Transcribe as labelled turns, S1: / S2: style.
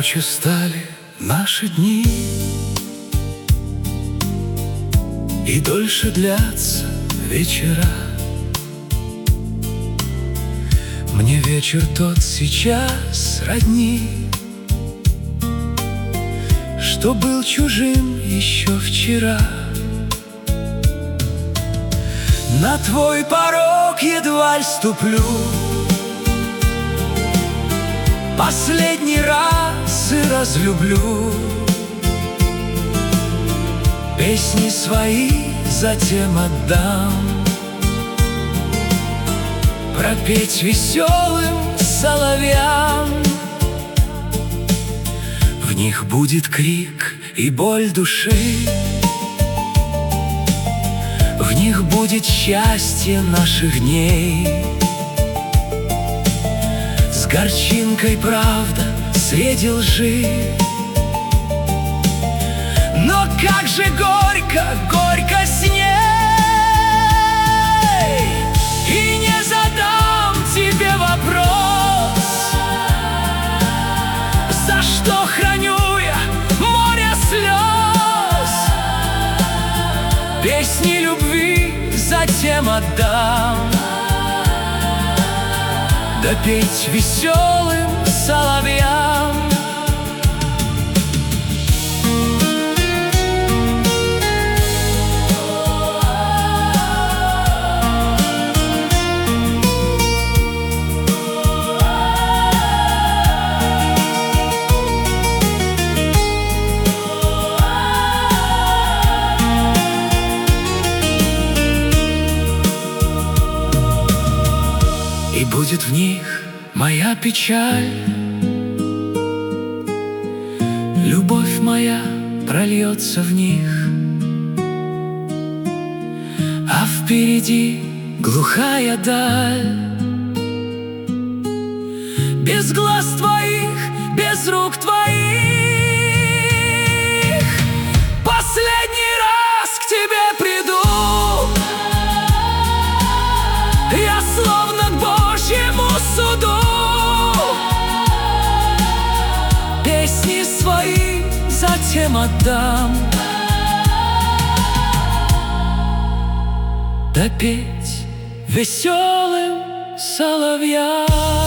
S1: Короче стали наши дни, и дольше длятся вечера. Мне вечер тот сейчас родни, что был чужим еще вчера. На твой порог едва ль ступлю, последний раз и разлюблю. Песни свои затем отдам, пропеть веселым соловьям. В них будет крик и боль души, в них будет счастье наших дней. С горчинкой правда среди лжи, но как же горько, горько с ней. И не задам тебе вопрос, за что храню я море слез. Песни любви затем отдам, допеть веселым соловьям. И будет в них моя печаль, любовь моя прольется в них, а впереди глухая даль. Без глаз твоих, без рук твоих, последний раз к тебе приду. Я словно к Божьему суду, песни свои затем отдам, допеть веселым соловьям.